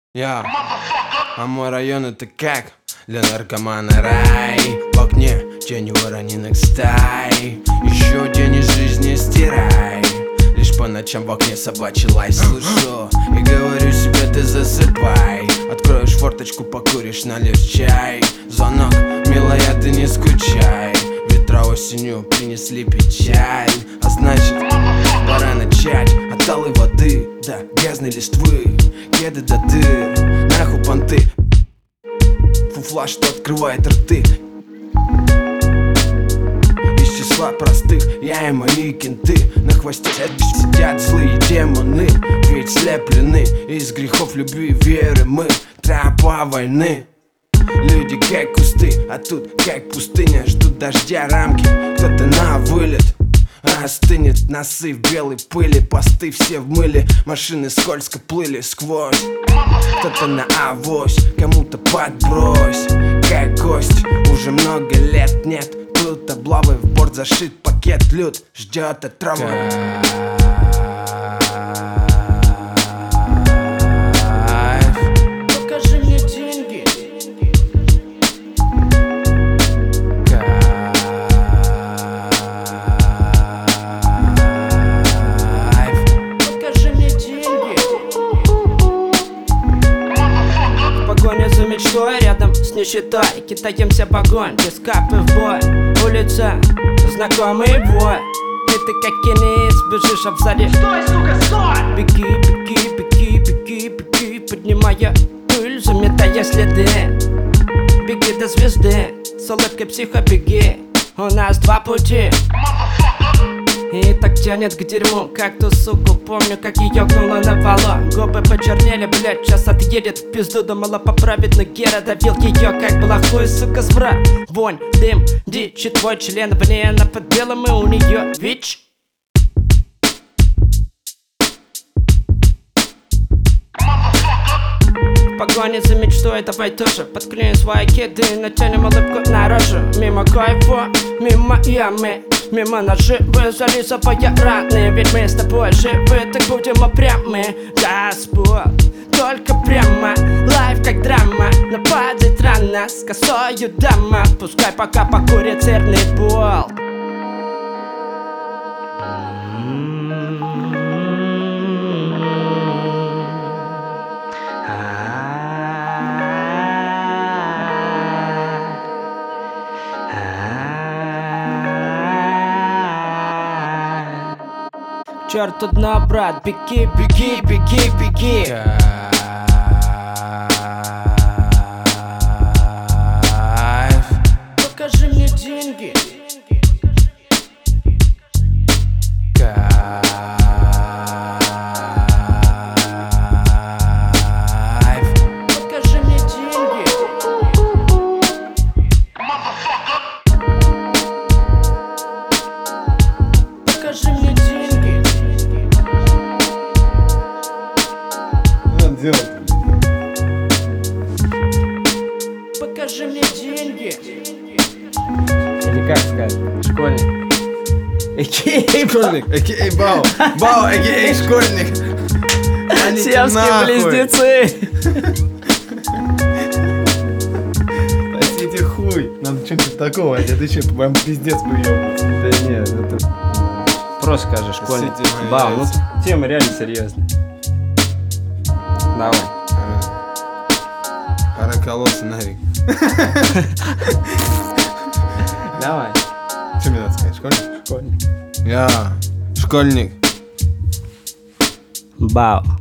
А мой район это как для наркомана рай. В окне тени вороньих стай. Еще день из жизни стирай. Лишь по ночам в окне собачий лай слышу и говорю себе: ты засыпай. Откроешь форточку, покуришь, нальешь чай. Звонок, милая, ты не скучай. Ветра осенью принесли печаль. А значит, пора начать от талой воды до грязной листвы, кеды до дыр, нахуй понты. Фуфла, что открывает рты. Из числа простых я и мои кенты. На хвосте сидят злые демоны, ведь слеплены из грехов любви, веры мы. Тропа войны. Люди как кусты, а тут как пустыня. Ждут дождя рамки, кто-то на вылет. Остынет носы в белой пыли. Посты все в мыле, машины скользко плыли сквозь. Кто-то на авось, кому-то подбрось. Как гость, уже много лет нет. Тут облавы, в борт зашит пакет. Люд ждет отравы. Покажи мне деньги. Покажи мне деньги. Погоня за мечтой рядом с нищетой. Китаемся в огонь, без капы в бой. Улица, знакомый бой. И ты как кинец, бежишь в зале. Стой, сука, стой! Беги, беги, беги, беги, беги, поднимая пыль, заметая следы. Беги до звезды, с улыбкой психо беги. У нас два пути. И так тянет к дерьму, как ту суку. Помню, как ее гнуло на полу. Губы почернели, блядь, сейчас отъедет в пизду. Думала поправить, но Гера давил ее, как плохой, сука, сбрат. Вонь, дым, дичь, и твой член вне. На под белым и у нее ВИЧ. В погоне за мечтой, давай тоже подклеим свои кеды, натянем улыбку на рожу. Мимо кайфа, мимо ямы, мимо наживы, зализывая раны. Ведь мы с тобой живы, так будем упрямы. Господь, только прямо, лайф как драма. Нападет рано, с косою дама. Пускай пока покурит сырный бол. Черту дно, брат, беги, беги, беги, беги. Покажи мне деньги. Покажи мне деньги. Покажи мне деньги. Делать. Покажи мне деньги. Или как сказать? Школьник. Школьник, а.к.а. Бау. Бау, а.к.а. школьник. Сиамские близнецы. Простите, хуй. Надо что-нибудь такого, а ты что, прям пиздец поебался. Да нет, это просто скажи, школьник. Бау, ну тема реально серьезная. Давай. Пора колоться нафиг. Давай. Что мне надо сказать? Школьник? Школьник. Школьник. Бау.